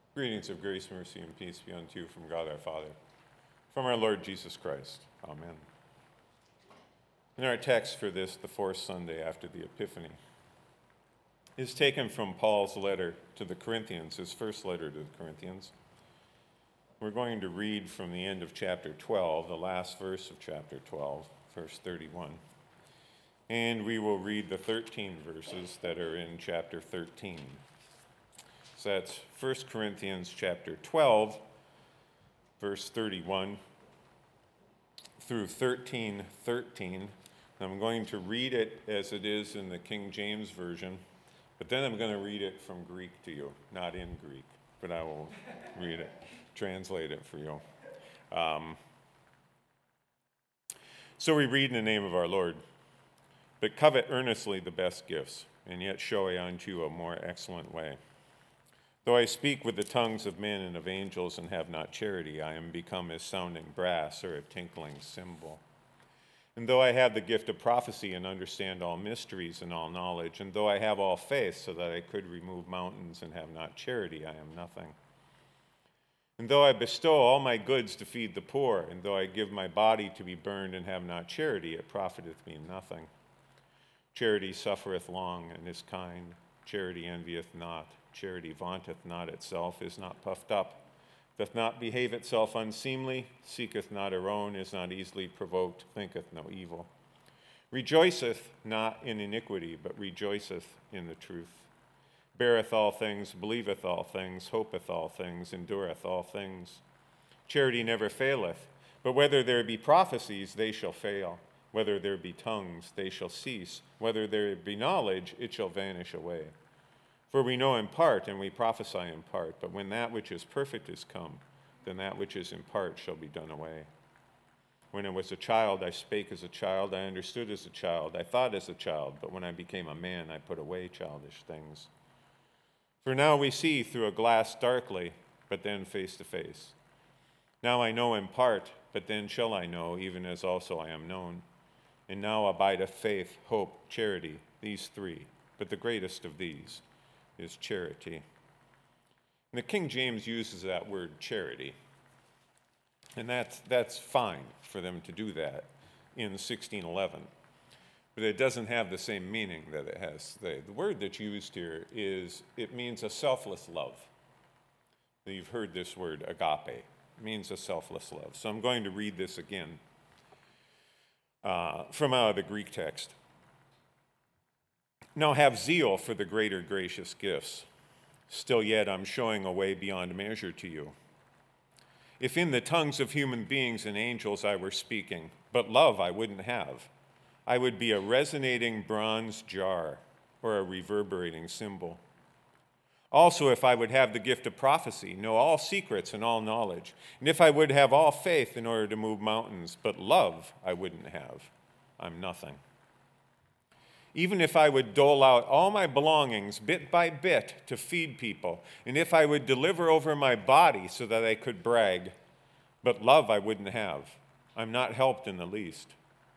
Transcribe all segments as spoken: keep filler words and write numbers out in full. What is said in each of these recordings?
Greetings of grace, mercy, and peace be unto you from God our Father, from our Lord Jesus Christ. Amen. In our text for this, the fourth Sunday after the Epiphany, is taken from Paul's letter to the Corinthians, his first letter to the Corinthians. We're going to read from the end of chapter twelve, the last verse of chapter twelve, verse thirty-one. And we will read the thirteen verses that are in chapter thirteen. So that's First Corinthians chapter twelve, verse thirty-one through thirteen thirteen. I'm going to read it as it is in the King James Version, but then I'm going to read it from Greek to you, not in Greek, but I will read it, translate it for you. Um, so we read in the name of our Lord, but covet earnestly the best gifts, and yet show I unto you a more excellent way. Though I speak with the tongues of men and of angels and have not charity, I am become as sounding brass or a tinkling cymbal. And though I have the gift of prophecy and understand all mysteries and all knowledge, and though I have all faith so that I could remove mountains and have not charity, I am nothing. And though I bestow all my goods to feed the poor, and though I give my body to be burned and have not charity, it profiteth me nothing. Charity suffereth long and is kind. Charity envieth not. Charity vaunteth not itself, is not puffed up, doth not behave itself unseemly, seeketh not her own, is not easily provoked, thinketh no evil. Rejoiceth not in iniquity, but rejoiceth in the truth. Beareth all things, believeth all things, hopeth all things, endureth all things. Charity never faileth, but whether there be prophecies, they shall fail. Whether there be tongues, they shall cease. Whether there be knowledge, it shall vanish away. For we know in part, and we prophesy in part, but when that which is perfect is come, then that which is in part shall be done away. When I was a child, I spake as a child, I understood as a child, I thought as a child, but when I became a man, I put away childish things. For now we see through a glass darkly, but then face to face. Now I know in part, but then shall I know, even as also I am known. And now abideth faith, hope, charity, these three, but the greatest of these is charity. And the King James uses that word charity. And that's, that's fine for them to do that in sixteen eleven. But it doesn't have the same meaning that it has today. The word that's used here is, it means a selfless love. You've heard this word, agape. It means a selfless love. So I'm going to read this again uh, from out of the Greek text. Now have zeal for the greater gracious gifts. Still yet I'm showing a way beyond measure to you. If in the tongues of human beings and angels I were speaking, but love I wouldn't have, I would be a resonating bronze jar or a reverberating cymbal. Also, if I would have the gift of prophecy, know all secrets and all knowledge, and if I would have all faith in order to move mountains, but love I wouldn't have, I'm nothing. Even if I would dole out all my belongings bit by bit to feed people, and if I would deliver over my body so that I could brag, but love I wouldn't have, I'm not helped in the least.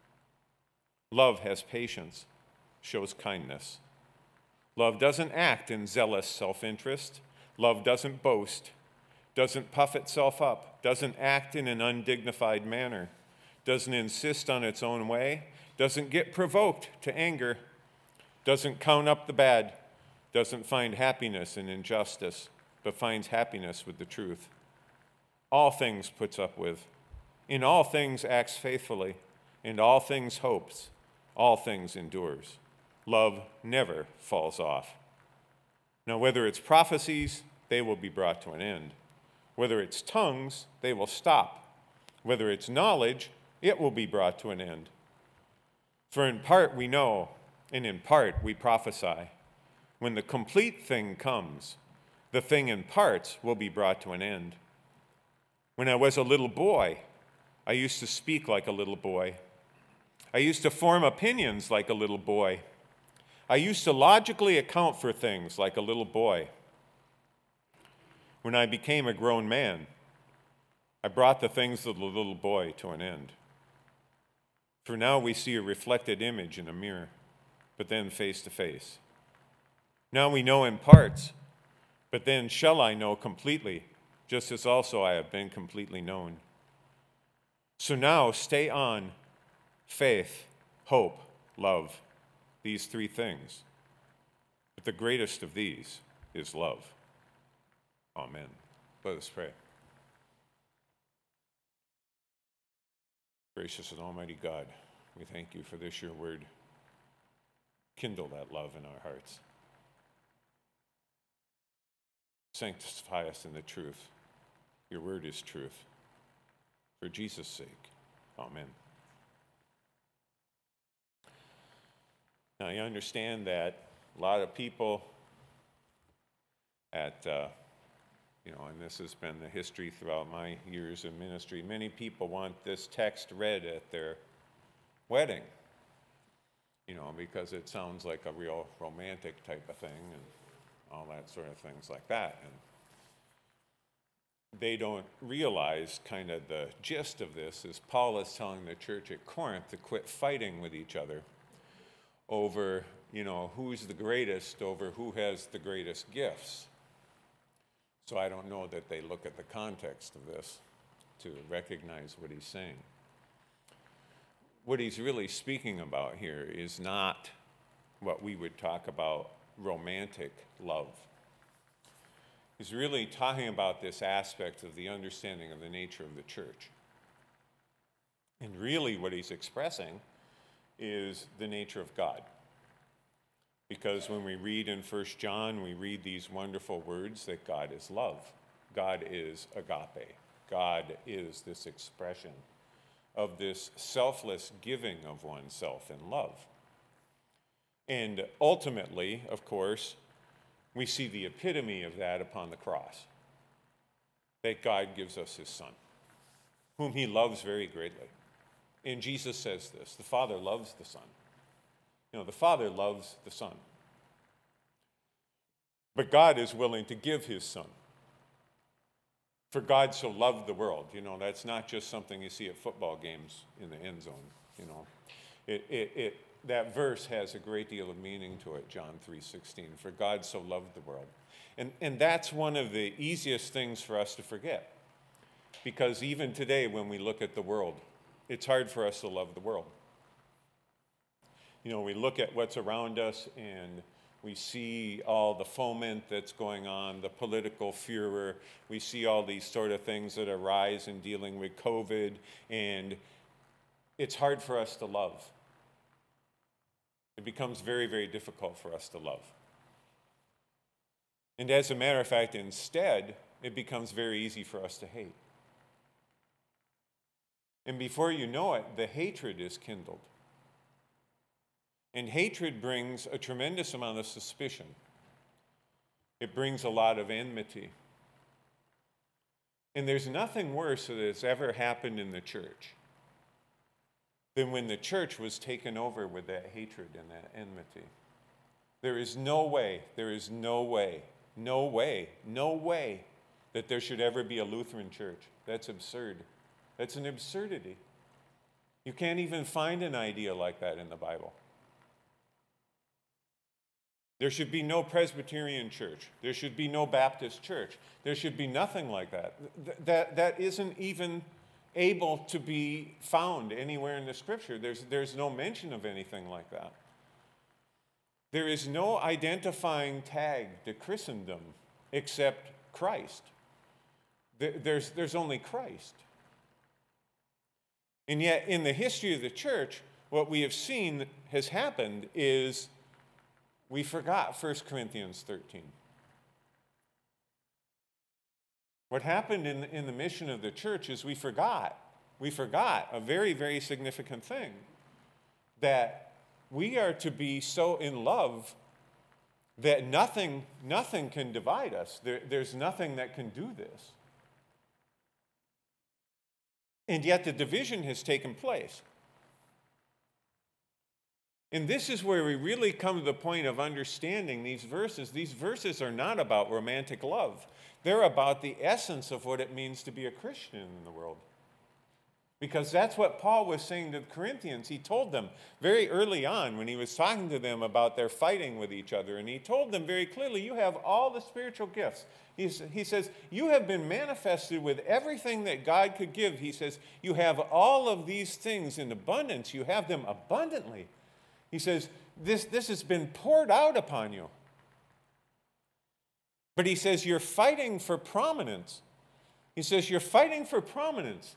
Love has patience, shows kindness. Love doesn't act in zealous self-interest. Love doesn't boast, doesn't puff itself up, doesn't act in an undignified manner, doesn't insist on its own way, doesn't get provoked to anger, doesn't count up the bad, doesn't find happiness in injustice, but finds happiness with the truth. All things puts up with, in all things acts faithfully, in all things hopes, all things endures. Love never falls off. Now, whether it's prophecies, they will be brought to an end. Whether it's tongues, they will stop. Whether it's knowledge, it will be brought to an end. For in part we know, and in part we prophesy. When the complete thing comes, the thing in parts will be brought to an end. When I was a little boy, I used to speak like a little boy. I used to form opinions like a little boy. I used to logically account for things like a little boy. When I became a grown man, I brought the things of the little boy to an end. For now we see a reflected image in a mirror, but then face to face. Now we know in parts, But then shall I know completely, just as also I have been completely known. So now stay on faith, hope, love, these three things. But the greatest of these is love. Amen. Let us pray. Gracious and almighty God, we thank you for this, your word. Kindle that love in our hearts. Sanctify us in the truth. Your word is truth. For Jesus' sake, amen. Now, you understand that a lot of people at, uh, you know, and this has been the history throughout my years in ministry, many people want this text read at their wedding, you know, because it sounds like a real romantic type of thing and all that sort of things like that. And they don't realize kind of the gist of this is Paul is telling the church at Corinth to quit fighting with each other over, you know, who's the greatest, over who has the greatest gifts. So I don't know that they look at the context of this to recognize what he's saying. What he's really speaking about here is not what we would talk about romantic love. He's really talking about this aspect of the understanding of the nature of the church. And really what he's expressing is the nature of God. Because when we read in First John, we read these wonderful words that God is love. God is agape. God is this expression of this selfless giving of oneself in love. And ultimately, of course, we see the epitome of that upon the cross. That God gives us his Son, whom he loves very greatly. And Jesus says this, the Father loves the Son. You know, the Father loves the Son. But God is willing to give his Son. For God so loved the world. You know, that's not just something you see at football games in the end zone. You know, it, it, it, that verse has a great deal of meaning to it, John three sixteen. For God so loved the world. And, and that's one of the easiest things for us to forget. Because even today when we look at the world, it's hard for us to love the world. You know, we look at what's around us and we see all the foment that's going on, the political furor. We see all these sort of things that arise in dealing with COVID, and it's hard for us to love. It becomes very, very difficult for us to love. And as a matter of fact, instead, it becomes very easy for us to hate. And before you know it, the hatred is kindled. And hatred brings a tremendous amount of suspicion. It brings a lot of enmity. And there's nothing worse that has ever happened in the church than when the church was taken over with that hatred and that enmity. There is no way, there is no way, no way, no way that there should ever be a Lutheran church. That's absurd. That's an absurdity. You can't even find an idea like that in the Bible. There should be no Presbyterian church. There should be no Baptist church. There should be nothing like that. Th- that, that isn't even able to be found anywhere in the Scripture. There's, there's no mention of anything like that. There is no identifying tag to Christendom except Christ. There, there's, there's only Christ. And yet, in the history of the church, what we have seen has happened is we forgot First Corinthians thirteen. What happened in, in the mission of the church is we forgot. We forgot a very, very significant thing. That we are to be so in love that nothing, nothing can divide us. There, there's nothing that can do this. And yet the division has taken place. And this is where we really come to the point of understanding these verses. These verses are not about romantic love. They're about the essence of what it means to be a Christian in the world. Because that's what Paul was saying to the Corinthians. He told them very early on when he was talking to them about their fighting with each other. And he told them very clearly, you have all the spiritual gifts. He's, he says, you have been manifested with everything that God could give. He says, you have all of these things in abundance. You have them abundantly. He says, this, this has been poured out upon you. But he says, you're fighting for prominence. He says, you're fighting for prominence.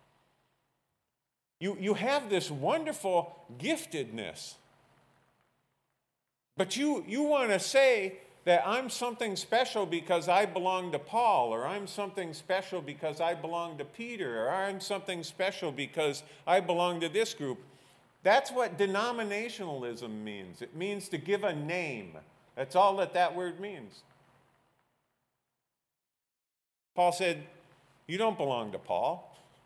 You, you have this wonderful giftedness. But you, you want to say that I'm something special because I belong to Paul, or I'm something special because I belong to Peter, or I'm something special because I belong to this group. That's what denominationalism means. It means to give a name. That's all that that word means. Paul said, you don't belong to Paul.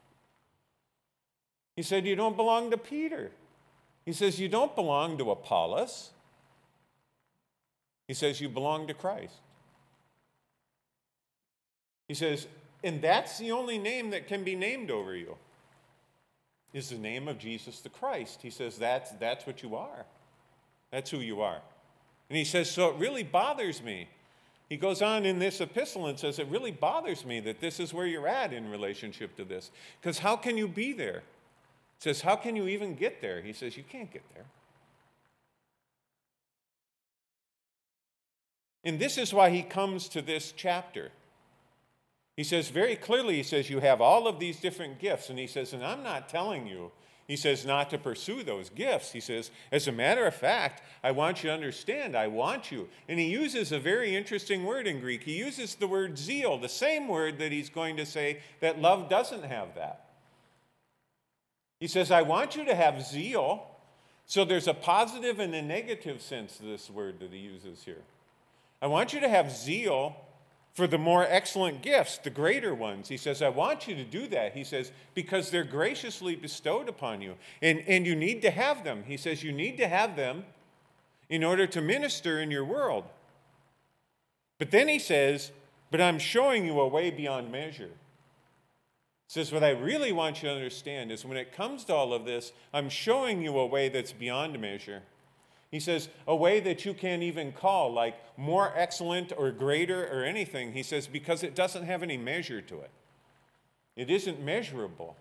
He said, you don't belong to Peter. He says, you don't belong to Apollos. He says, you belong to Christ. He says, and that's the only name that can be named over you, is the name of Jesus the Christ. He says, that's, that's what you are. That's who you are. And he says, so it really bothers me. He goes on in this epistle and says, it really bothers me that this is where you're at in relationship to this. Because how can you be there? He says, how can you even get there? He says, you can't get there. And this is why he comes to this chapter. He says very clearly, he says, you have all of these different gifts. And he says, and I'm not telling you, he says, not to pursue those gifts. He says, as a matter of fact, I want you to understand, I want you. And he uses a very interesting word in Greek. He uses the word zeal, the same word that he's going to say that love doesn't have that. He says, I want you to have zeal. So there's a positive and a negative sense to this word that he uses here. I want you to have zeal for the more excellent gifts, the greater ones. He says, I want you to do that. He says, because they're graciously bestowed upon you. And, and you need to have them. He says, you need to have them in order to minister in your world. But then he says, but I'm showing you a way beyond measure. He says, what I really want you to understand is when it comes to all of this, I'm showing you a way that's beyond measure. He says, a way that you can't even call like more excellent or greater or anything. He says, because it doesn't have any measure to it. It isn't measurable.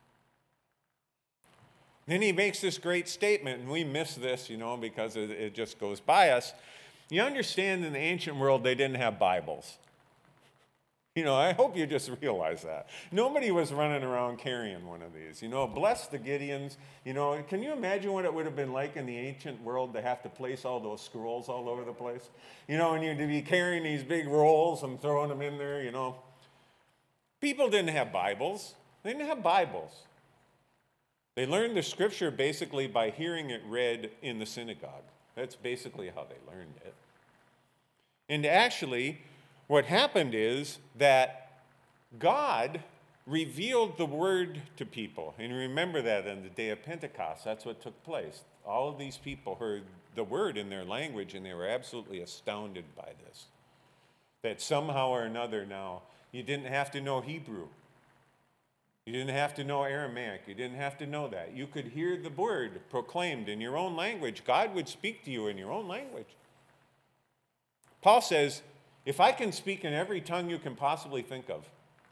Then he makes this great statement, and we miss this, you know, because it, it just goes by us. You understand in the ancient world, they didn't have Bibles. You know, I hope you just realize that. Nobody was running around carrying one of these. You know, bless the Gideons. You know, can you imagine what it would have been like in the ancient world to have to place all those scrolls all over the place? You know, and you'd be carrying these big rolls and throwing them in there, you know. People didn't have Bibles. They didn't have Bibles. They learned the scripture basically by hearing it read in the synagogue. That's basically how they learned it. And actually, what happened is that God revealed the word to people. And remember that on the day of Pentecost, that's what took place. All of these people heard the word in their language, and they were absolutely astounded by this. That somehow or another now, you didn't have to know Hebrew. You didn't have to know Aramaic. You didn't have to know that. You could hear the word proclaimed in your own language. God would speak to you in your own language. Paul says, if I can speak in every tongue you can possibly think of,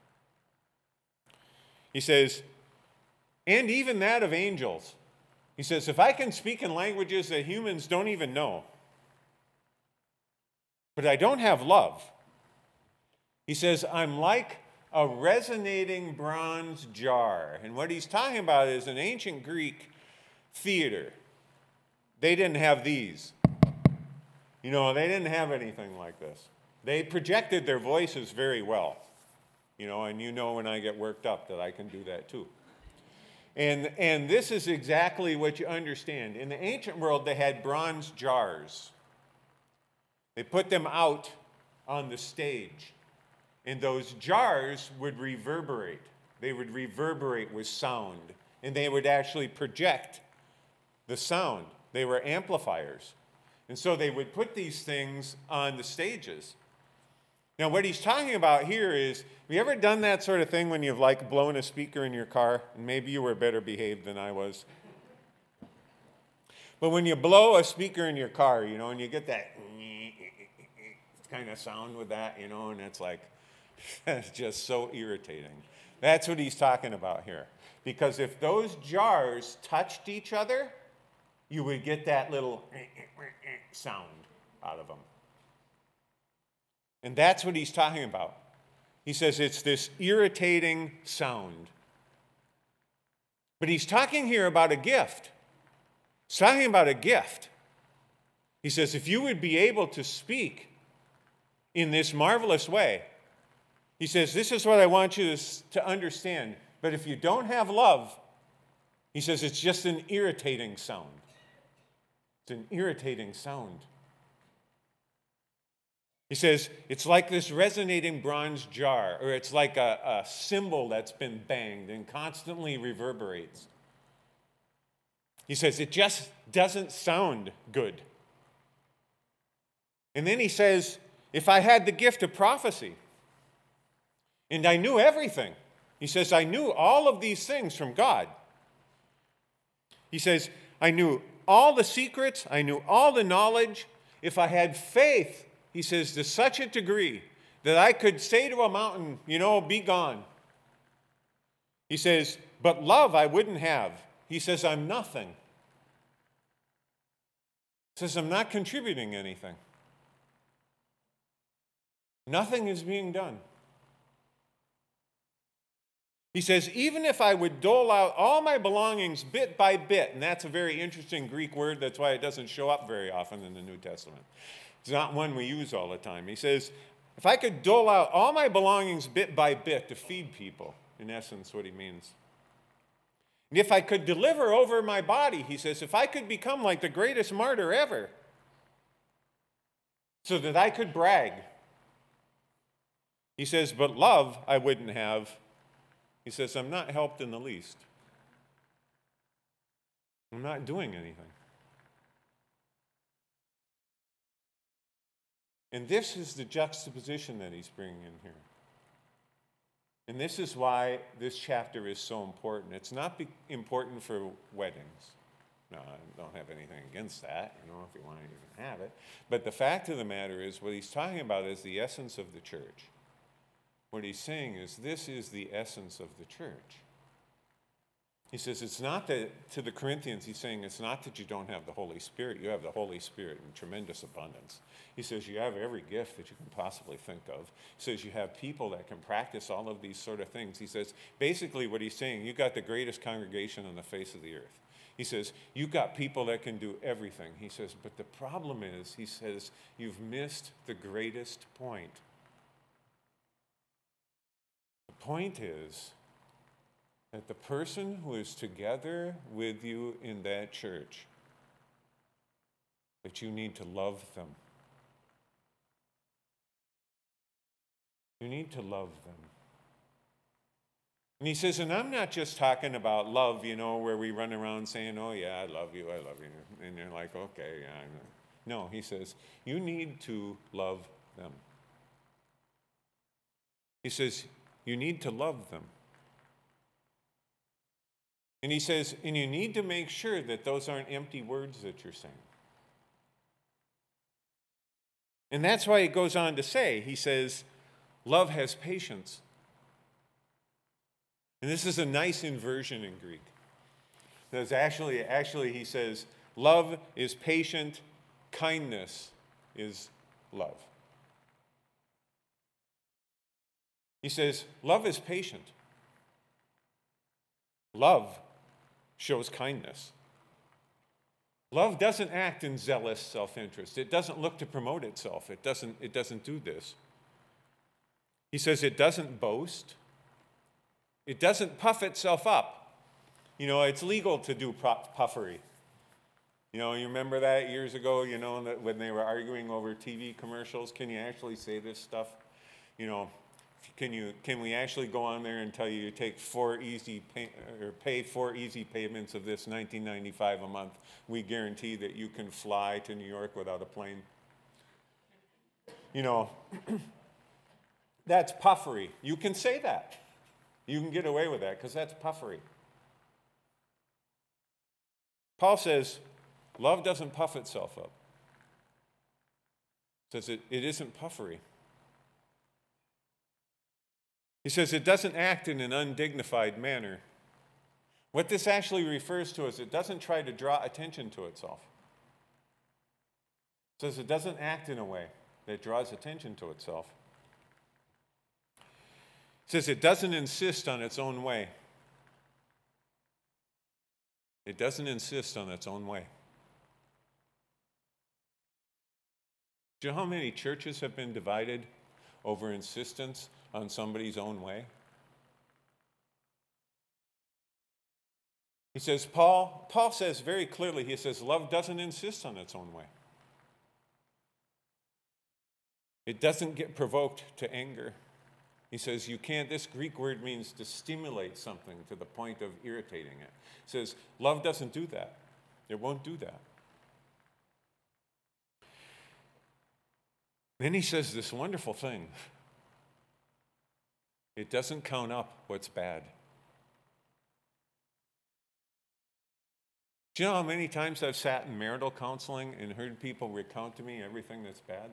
he says, and even that of angels. He says, if I can speak in languages that humans don't even know, but I don't have love, he says, I'm like a resonating bronze jar. And what he's talking about is an ancient Greek theater. They didn't have these. You know, they didn't have anything like this. They projected their voices very well, you know, and you know when I get worked up that I can do that too. And, and this is exactly what you understand. In the ancient world, they had bronze jars. They put them out on the stage, and those jars would reverberate. They would reverberate with sound, and they would actually project the sound. They were amplifiers. And so they would put these things on the stages. Now, what he's talking about here is, have you ever done that sort of thing when you've like blown a speaker in your car? And maybe you were better behaved than I was. But when you blow a speaker in your car, you know, and you get that kind of sound with that, you know, and it's like, it's just so irritating. That's what he's talking about here. Because if those jars touched each other, you would get that little sound out of them. And that's what he's talking about. He says it's this irritating sound. But he's talking here about a gift. He's talking about a gift. He says if you would be able to speak in this marvelous way, he says this is what I want you to understand. But if you don't have love, he says it's just an irritating sound. It's an irritating sound. He says, it's like this resonating bronze jar, or it's like a, a cymbal that's been banged and constantly reverberates. He says, it just doesn't sound good. And then he says, if I had the gift of prophecy, and I knew everything, he says, I knew all of these things from God. He says, I knew all the secrets, I knew all the knowledge. If I had faith, he says, to such a degree that I could say to a mountain, you know, be gone. He says, but love I wouldn't have. He says, I'm nothing. He says, I'm not contributing anything. Nothing is being done. He says, even if I would dole out all my belongings bit by bit, and that's a very interesting Greek word, that's why it doesn't show up very often in the New Testament. It's not one we use all the time. He says, if I could dole out all my belongings bit by bit to feed people, in essence what he means. And if I could deliver over my body, he says, if I could become like the greatest martyr ever, so that I could brag. He says, but love I wouldn't have. He says, I'm not helped in the least. I'm not doing anything. And this is the juxtaposition that he's bringing in here. And this is why this chapter is so important. It's not be- important for weddings. No, I don't have anything against that, you know, if you want to even have it. But the fact of the matter is, what he's talking about is the essence of the church. What he's saying is, this is the essence of the church. He says it's not that, to the Corinthians, he's saying it's not that you don't have the Holy Spirit. You have the Holy Spirit in tremendous abundance. He says you have every gift that you can possibly think of. He says you have people that can practice all of these sort of things. He says, basically what he's saying, you got the greatest congregation on the face of the earth. He says, you've got people that can do everything. He says, but the problem is, he says, you've missed the greatest point. The point is that the person who is together with you in that church, that you need to love them. You need to love them. And he says, and I'm not just talking about love, you know, where we run around saying, oh yeah, I love you, I love you. And you're like, okay, yeah, I know. No, he says, you need to love them. He says, you need to love them. And he says, and you need to make sure that those aren't empty words that you're saying. And that's why he goes on to say, he says, love has patience. And this is a nice inversion in Greek. There's actually, actually, he says, love is patient, kindness is love. He says, love is patient. Love shows kindness. Love doesn't act in zealous self-interest. It doesn't look to promote itself. It doesn't, it doesn't do this. He says it doesn't boast. It doesn't puff itself up. You know, it's legal to do puffery. You know, you remember that years ago, you know, when they were arguing over T V commercials? Can you actually say this stuff? You know, Can you? Can we actually go on there and tell you you take four easy pay, or pay four easy payments of this nineteen ninety-five a month? We guarantee that you can fly to New York without a plane. You know, that's puffery. You can say that. You can get away with that because that's puffery. Paul says, love doesn't puff itself up. He says it, it isn't puffery. He says it doesn't act in an undignified manner. What this actually refers to is it doesn't try to draw attention to itself. It says it doesn't act in a way that draws attention to itself. It says it doesn't insist on its own way. It doesn't insist on its own way. Do you know how many churches have been divided over insistence on somebody's own way? He says, Paul, Paul says very clearly, he says, love doesn't insist on its own way. It doesn't get provoked to anger. He says, you can't, this Greek word means to stimulate something to the point of irritating it. He says, love doesn't do that. It won't do that. Then he says this wonderful thing. It doesn't count up what's bad. Do you know how many times I've sat in marital counseling and heard people recount to me everything that's bad?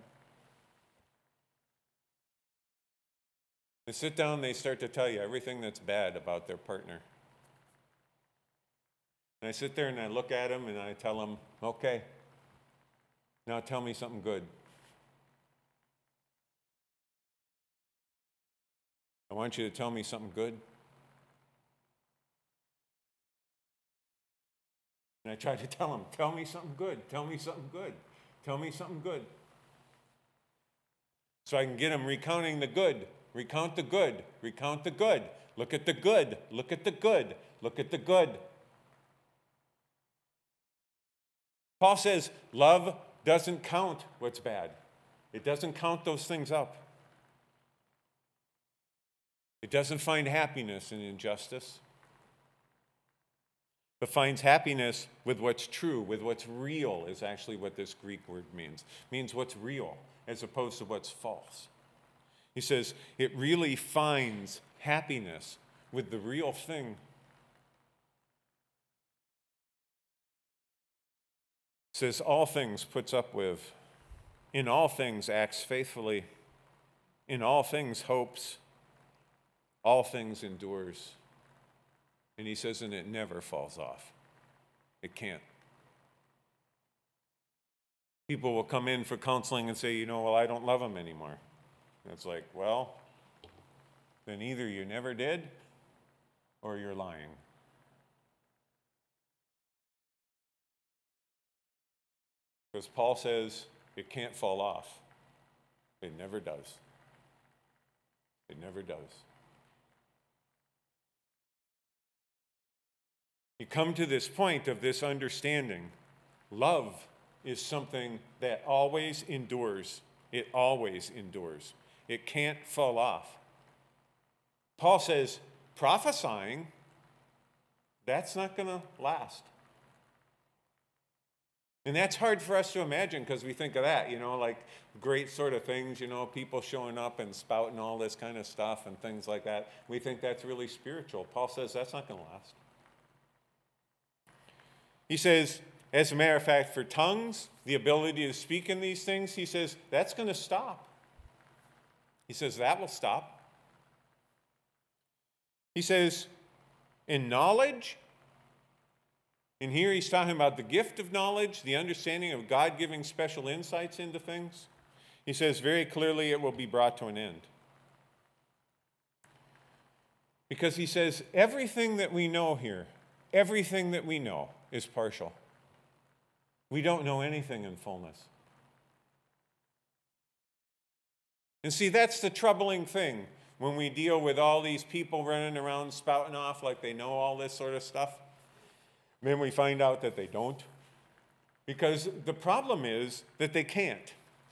They sit down, they start to tell you everything that's bad about their partner. And I sit there and I look at them and I tell them, okay, now tell me something good. I want you to tell me something good. And I try to tell them, tell me something good, tell me something good, tell me something good. So I can get them recounting the good, recount the good, recount the good, look at the good, look at the good, look at the good. Paul says, love doesn't count what's bad. It doesn't count those things up. It doesn't find happiness in injustice, but finds happiness with what's true, with what's real is actually what this Greek word means. It means what's real as opposed to what's false. He says it really finds happiness with the real thing. It says all things puts up with, in all things acts faithfully, in all things hopes, all things endures. And he says, and it never falls off. It can't. People will come in for counseling and say, you know, well, I don't love him anymore. And it's like, well, then either you never did or you're lying. Because Paul says it can't fall off. It never does. It never does. You come to this point of this understanding. Love is something that always endures. It always endures. It can't fall off. Paul says, prophesying, that's not going to last. And that's hard for us to imagine because we think of that, you know, like great sort of things, you know, people showing up and spouting all this kind of stuff and things like that. We think that's really spiritual. Paul says that's not going to last. He says, as a matter of fact, for tongues, the ability to speak in these things, he says, that's going to stop. He says, that will stop. He says, in knowledge, and here he's talking about the gift of knowledge, the understanding of God giving special insights into things. He says very clearly it will be brought to an end. Because he says, everything that we know here, everything that we know is partial. We don't know anything in fullness. And see, that's the troubling thing when we deal with all these people running around spouting off like they know all this sort of stuff. Then we find out that they don't. Because the problem is that they can't.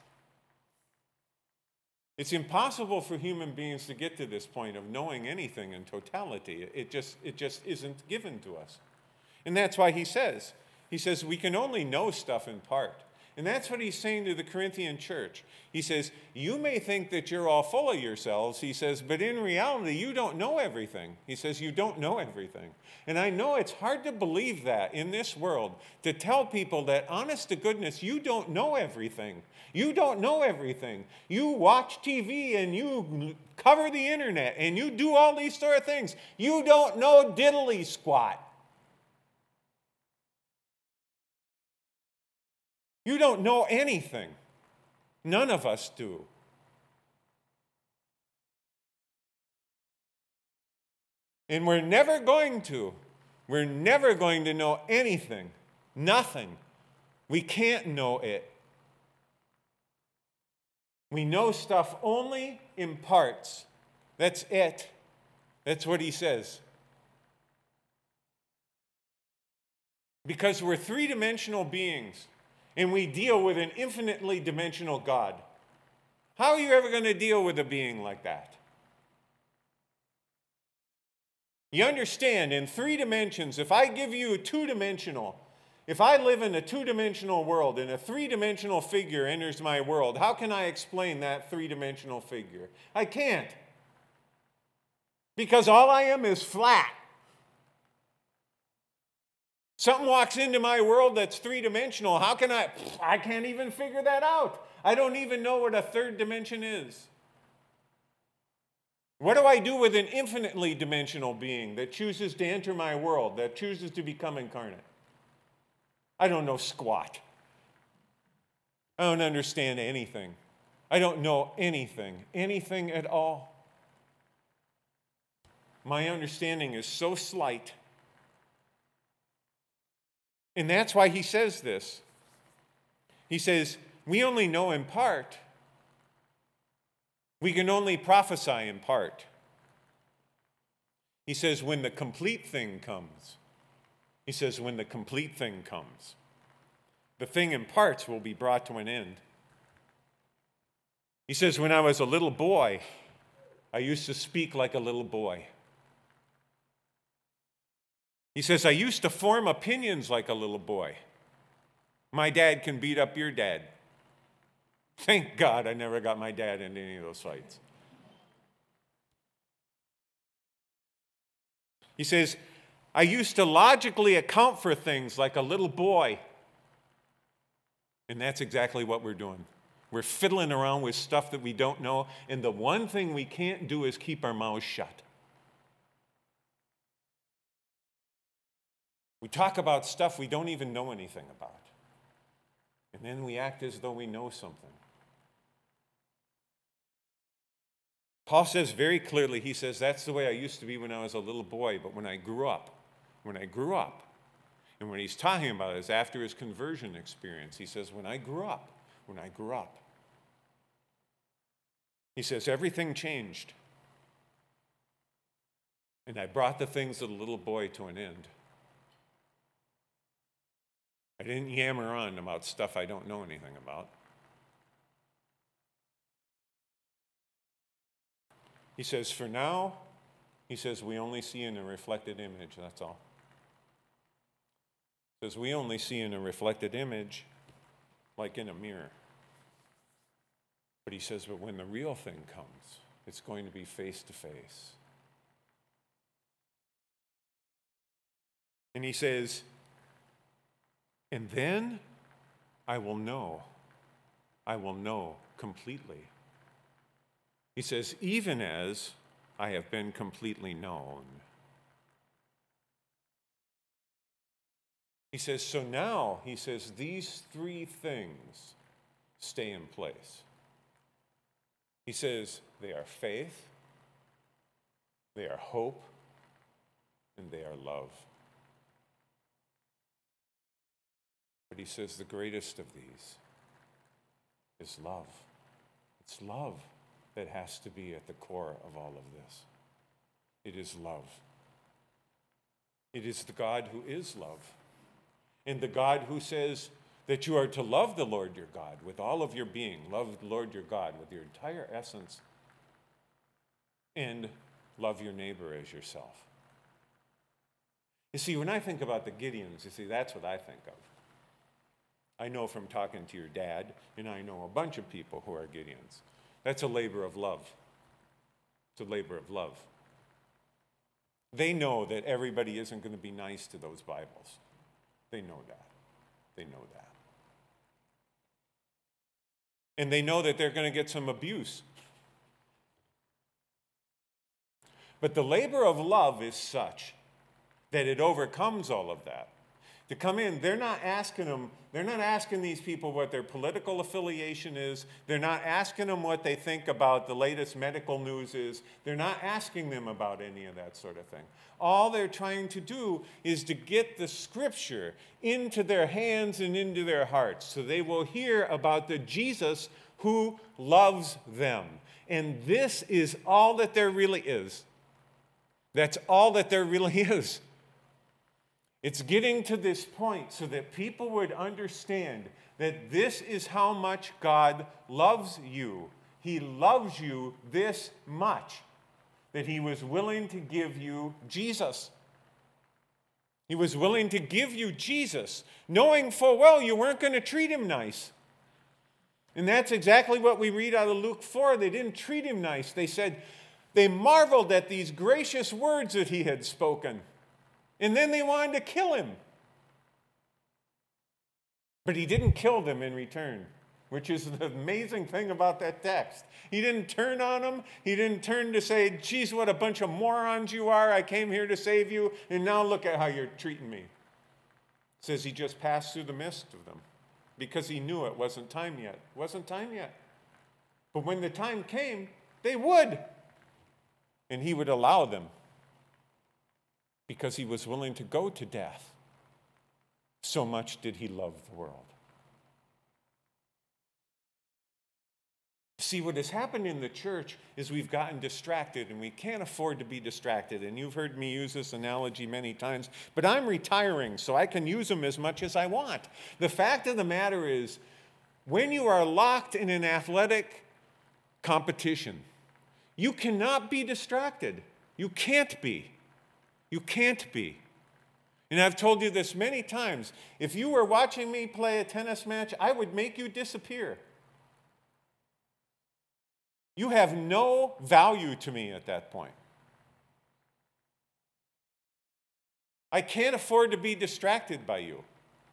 It's impossible for human beings to get to this point of knowing anything in totality. It just, it just isn't given to us. And that's why he says, he says we can only know stuff in part. And that's what he's saying to the Corinthian church. He says, you may think that you're all full of yourselves, he says, but in reality, you don't know everything. He says, you don't know everything. And I know it's hard to believe that in this world, to tell people that, honest to goodness, you don't know everything. You don't know everything. You watch T V and you cover the internet and you do all these sort of things. You don't know diddly squat. You don't know anything. None of us do. And we're never going to. We're never going to know anything. Nothing. We can't know it. We know stuff only in parts. That's it. That's what he says. Because we're three-dimensional beings. And we deal with an infinitely dimensional God. How are you ever going to deal with a being like that? You understand, in three dimensions, if I give you a two-dimensional, if I live in a two-dimensional world and a three-dimensional figure enters my world, how can I explain that three-dimensional figure? I can't. Because all I am is flat. Something walks into my world that's three-dimensional. How can I? I can't even figure that out. I don't even know what a third dimension is. What do I do with an infinitely dimensional being that chooses to enter my world, that chooses to become incarnate? I don't know squat. I don't understand anything. I don't know anything, anything at all. My understanding is so slight. And that's why he says this. He says, we only know in part. We can only prophesy in part. He says, when the complete thing comes. He says, when the complete thing comes. The thing in parts will be brought to an end. He says, when I was a little boy, I used to speak like a little boy. He says, I used to form opinions like a little boy. My dad can beat up your dad. Thank God I never got my dad into any of those fights. He says, I used to logically account for things like a little boy. And that's exactly what we're doing. We're fiddling around with stuff that we don't know, and the one thing we can't do is keep our mouths shut. We talk about stuff we don't even know anything about. And then we act as though we know something. Paul says very clearly, he says, that's the way I used to be when I was a little boy, but when I grew up, when I grew up, and when he's talking about it is after his conversion experience, he says, when I grew up, when I grew up, he says, everything changed. And I brought the things of the little boy to an end. I didn't yammer on about stuff I don't know anything about. He says, for now, he says, we only see in a reflected image, that's all. He says, we only see in a reflected image like in a mirror. But he says, but when the real thing comes, it's going to be face to face. And he says, and then I will know, I will know completely. He says, even as I have been completely known. He says, so now, he says, these three things stay in place. He says, they are faith, they are hope, and they are love. But he says the greatest of these is love. It's love that has to be at the core of all of this. It is love. It is the God who is love. And the God who says that you are to love the Lord your God with all of your being, love the Lord your God with your entire essence, and love your neighbor as yourself. You see, when I think about the Gideons, you see, that's what I think of. I know from talking to your dad, and I know a bunch of people who are Gideons. That's a labor of love. It's a labor of love. They know that everybody isn't going to be nice to those Bibles. They know that. They know that. And they know that they're going to get some abuse. But the labor of love is such that it overcomes all of that. To come in, they're not asking them, they're not asking these people what their political affiliation is. They're not asking them what they think about the latest medical news is. They're not asking them about any of that sort of thing. All they're trying to do is to get the scripture into their hands and into their hearts so they will hear about the Jesus who loves them. And this is all that there really is. That's all that there really is. It's getting to this point so that people would understand that this is how much God loves you. He loves you this much that he was willing to give you Jesus. He was willing to give you Jesus, knowing full well you weren't going to treat him nice. And that's exactly what we read out of Luke four. They didn't treat him nice. They said they marveled at these gracious words that he had spoken. And then they wanted to kill him. But he didn't kill them in return, which is the amazing thing about that text. He didn't turn on them. He didn't turn to say, geez, what a bunch of morons you are. I came here to save you, and now look at how you're treating me. It says he just passed through the midst of them because he knew it wasn't time yet. It wasn't time yet. But when the time came, they would. And he would allow them. Because he was willing to go to death. So much did he love the world. See, what has happened in the church is we've gotten distracted, and we can't afford to be distracted. And you've heard me use this analogy many times, but I'm retiring, so I can use them as much as I want. The fact of the matter is, when you are locked in an athletic competition, you cannot be distracted. You can't be. You can't be. And I've told you this many times. If you were watching me play a tennis match, I would make you disappear. You have no value to me at that point. I can't afford to be distracted by you.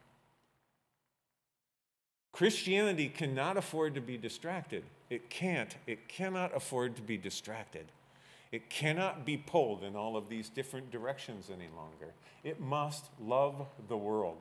Christianity cannot afford to be distracted. It can't. It cannot afford to be distracted. It cannot be pulled in all of these different directions any longer. It must love the world.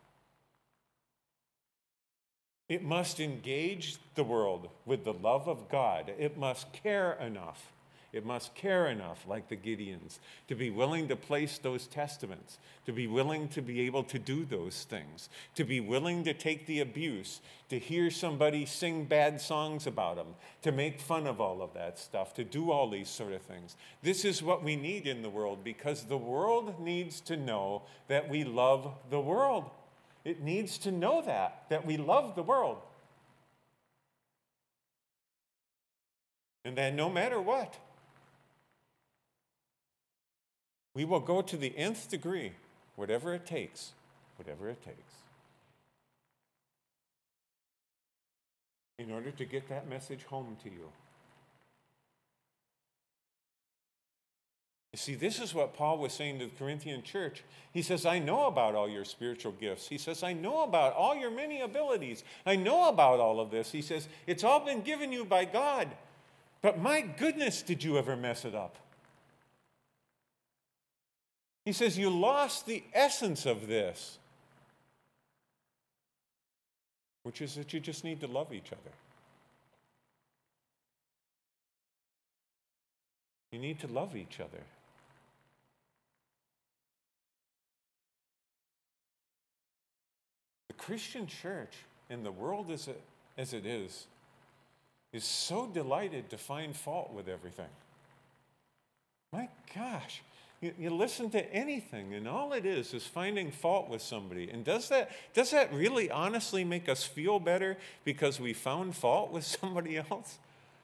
It must engage the world with the love of God. It must care enough. It must care enough, like the Gideons, to be willing to place those testaments, to be willing to be able to do those things, to be willing to take the abuse, to hear somebody sing bad songs about them, to make fun of all of that stuff, to do all these sort of things. This is what we need in the world, because the world needs to know that we love the world. It needs to know that, that we love the world. And that no matter what, we will go to the nth degree, whatever it takes, whatever it takes, in order to get that message home to you. You see, this is what Paul was saying to the Corinthian church. He says, I know about all your spiritual gifts. He says, I know about all your many abilities. I know about all of this. He says, it's all been given you by God. But my goodness, did you ever mess it up? He says, you lost the essence of this, which is that you just need to love each other. You need to love each other. The Christian church and the world as it, as it is, is so delighted to find fault with everything. My gosh. You, you listen to anything, and all it is is finding fault with somebody. And does that, does that really honestly make us feel better because we found fault with somebody else?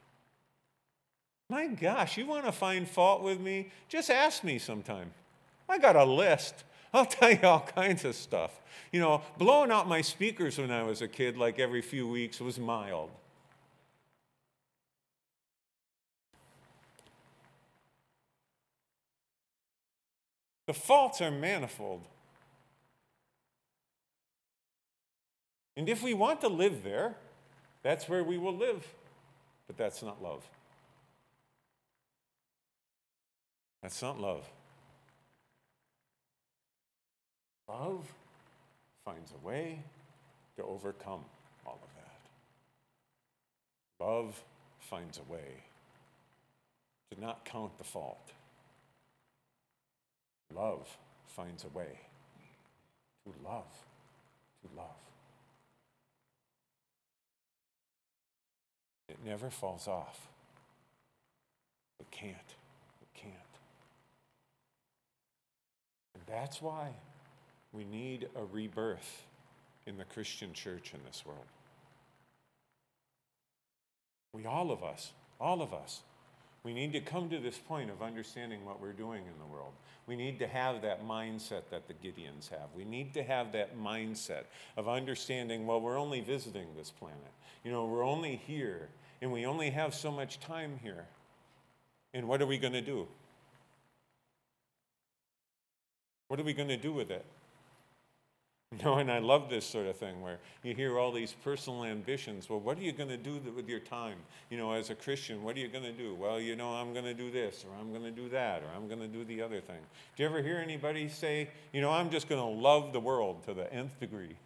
My gosh, you want to find fault with me? Just ask me sometime. I got a list. I'll tell you all kinds of stuff. You know, blowing out my speakers when I was a kid, like every few weeks, was mild. The faults are manifold. And if we want to live there, that's where we will live. But that's not love. That's not love. Love finds a way to overcome all of that. Love finds a way to not count the fault. Love finds a way to love, to love. It never falls off. It can't. It can't. And that's why we need a rebirth in the Christian church in this world. We, all of us, all of us, we need to come to this point of understanding what we're doing in the world. We need to have that mindset that the Gideons have. We need to have that mindset of understanding, well, we're only visiting this planet. You know, we're only here, and we only have so much time here. And what are we going to do? What are we going to do with it? You know, and I love this sort of thing where you hear all these personal ambitions. Well, what are you going to do with your time? You know, as a Christian, what are you going to do? Well, you know, I'm going to do this, or I'm going to do that, or I'm going to do the other thing. Do you ever hear anybody say, you know, I'm just going to love the world to the nth degree?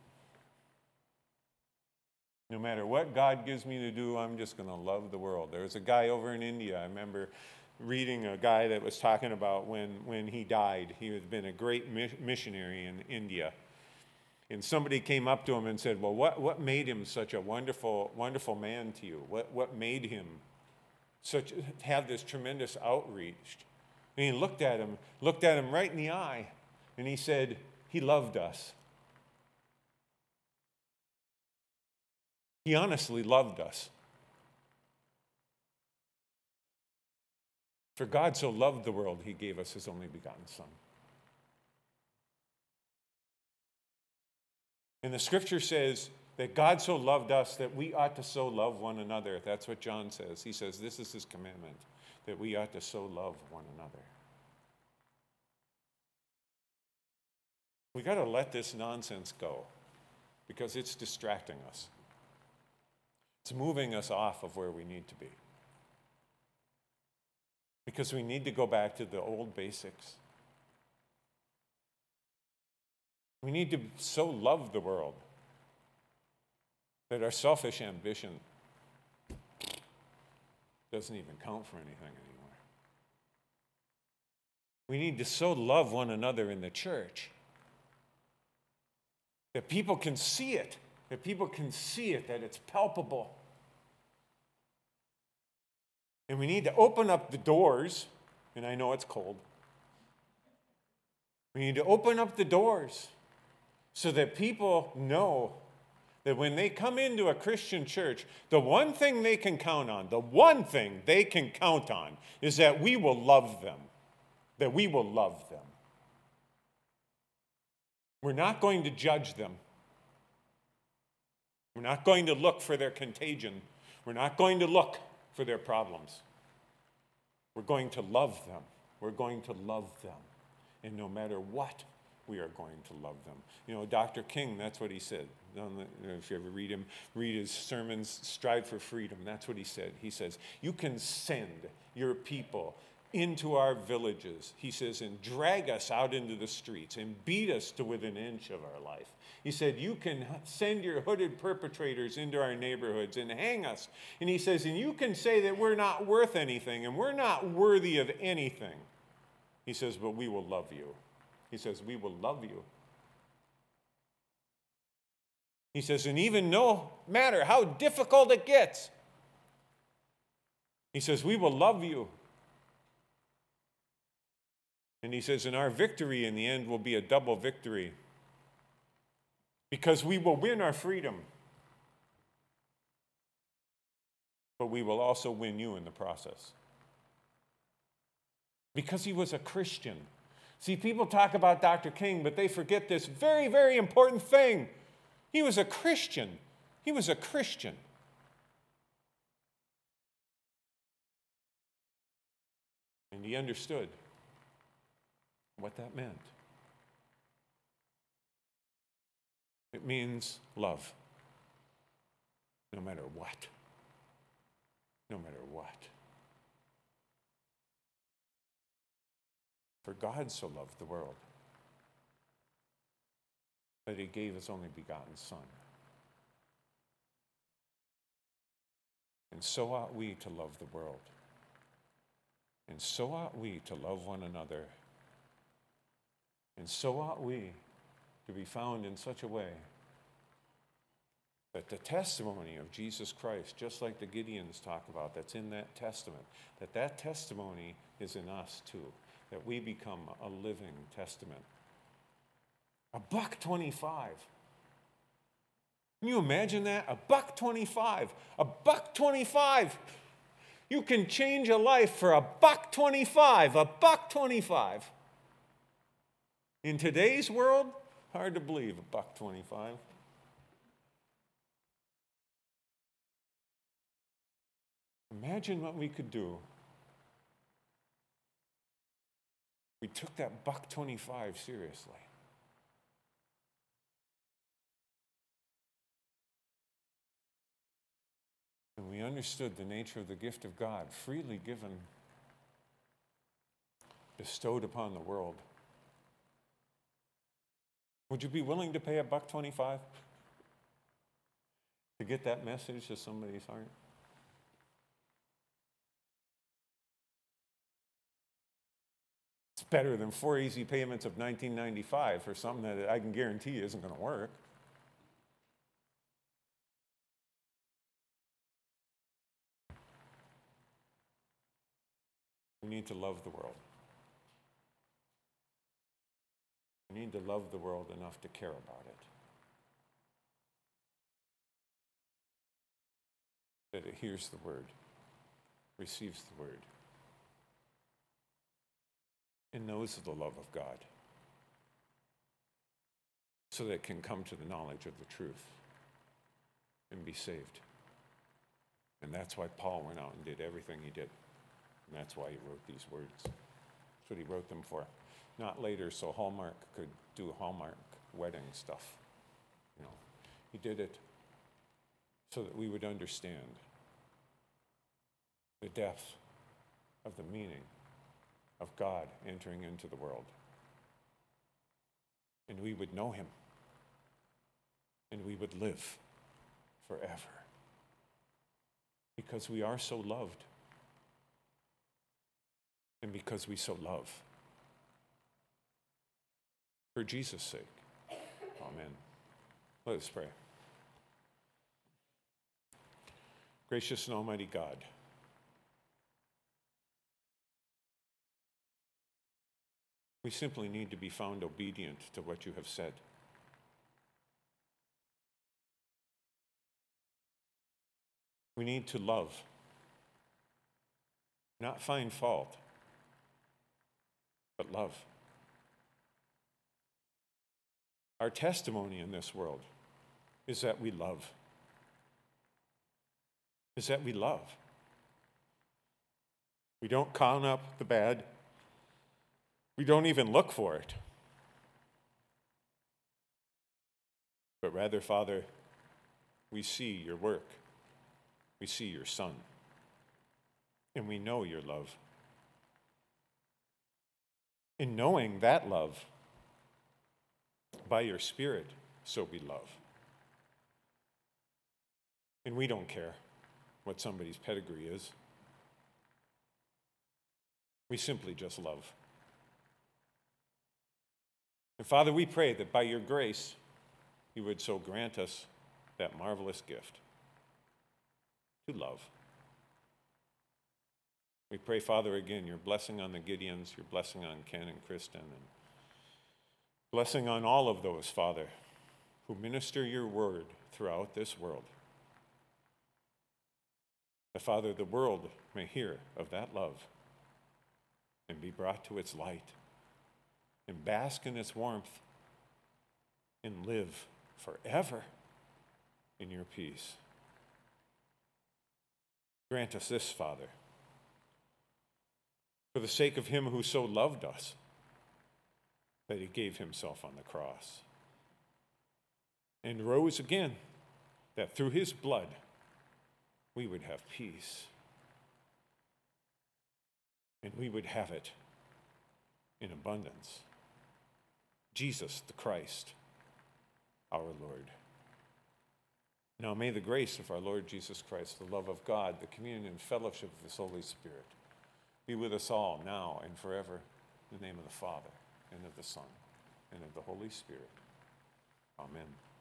No matter what God gives me to do, I'm just going to love the world. There was a guy over in India, I remember reading a guy that was talking about when, when he died. He had been a great mi- missionary in India. And somebody came up to him and said, well, what, what made him such a wonderful, wonderful man to you? What, what made him such have this tremendous outreach? And he looked at him, looked at him right in the eye, and he said, he loved us. He honestly loved us. For God so loved the world, he gave us his only begotten Son. And the scripture says that God so loved us that we ought to so love one another. That's what John says. He says this is his commandment, that we ought to so love one another. We got to let this nonsense go because it's distracting us. It's moving us off of where we need to be. Because we need to go back to the old basics. We need to so love the world that our selfish ambition doesn't even count for anything anymore. We need to so love one another in the church that people can see it, that people can see it, that it's palpable. And we need to open up the doors, and I know it's cold. We need to open up the doors so that people know that when they come into a Christian church, the one thing they can count on, the one thing they can count on is that we will love them, that we will love them. We're not going to judge them. We're not going to look for their contagion. We're not going to look for their problems. We're going to love them. We're going to love them. And no matter what, we are going to love them. You know, Doctor King, that's what he said. If you ever read him, read his sermons, Strive for Freedom, that's what he said. He says, you can send your people into our villages, he says, and drag us out into the streets and beat us to within an inch of our life. He said, you can send your hooded perpetrators into our neighborhoods and hang us. And he says, and you can say that we're not worth anything and we're not worthy of anything. He says, but we will love you. He says, we will love you. He says, and even no matter how difficult it gets, he says, we will love you. And he says, and our victory in the end will be a double victory because we will win our freedom, but we will also win you in the process. Because he was a Christian. See, people talk about Doctor King, but they forget this very, very important thing. He was a Christian. He was a Christian. And he understood what that meant. It means love. No matter what. No matter what. For God so loved the world that he gave his only begotten Son. And so ought we to love the world. And so ought we to love one another. And so ought we to be found in such a way that the testimony of Jesus Christ, just like the Gideons talk about, that's in that testament, that that testimony is in us too, that we become a living testament. A buck twenty-five. Can you imagine that? A buck twenty-five. A buck twenty-five. You can change a life for a buck twenty-five. A buck twenty-five. In today's world, hard to believe a buck twenty-five. Imagine what we could do. We took that buck twenty-five seriously. And we understood the nature of the gift of God, freely given, bestowed upon the world. Would you be willing to pay a buck twenty-five to get that message to somebody's heart? It's better than four easy payments of nineteen ninety-five for something that I can guarantee isn't going to work. We need to love the world. We need to love the world enough to care about it. That it hears the word, receives the word, and knows the love of God, so that it can come to the knowledge of the truth and be saved. And that's why Paul went out and did everything he did. And that's why he wrote these words. That's what he wrote them for. Not later so Hallmark could do Hallmark wedding stuff. You know, he did it so that we would understand the depth of the meaning of God entering into the world. And we would know him. And we would live forever. Because we are so loved. And because we so love. For Jesus' sake. Amen. Let us pray. Gracious and almighty God, we simply need to be found obedient to what you have said. We need to love, not find fault, but love. Our testimony in this world is that we love. Is that we love. We don't count up the bad. We don't even look for it. But rather, Father, we see your work. We see your Son. And we know your love. In knowing that love, by your Spirit, so we love. And we don't care what somebody's pedigree is. We simply just love. And Father, we pray that by your grace, you would so grant us that marvelous gift to love. We pray, Father, again, your blessing on the Gideons, your blessing on Ken and Kristen, and blessing on all of those, Father, who minister your word throughout this world. That, Father, the world may hear of that love and be brought to its light and bask in its warmth and live forever in your peace. Grant us this, Father, for the sake of him who so loved us that he gave himself on the cross and rose again, that through his blood we would have peace, and we would have it in abundance. Jesus the Christ, our Lord. Now may the grace of our Lord Jesus Christ, the love of God, the communion and fellowship of his Holy Spirit be with us all now and forever, in the name of the Father, and of the Son, and of the Holy Spirit. Amen.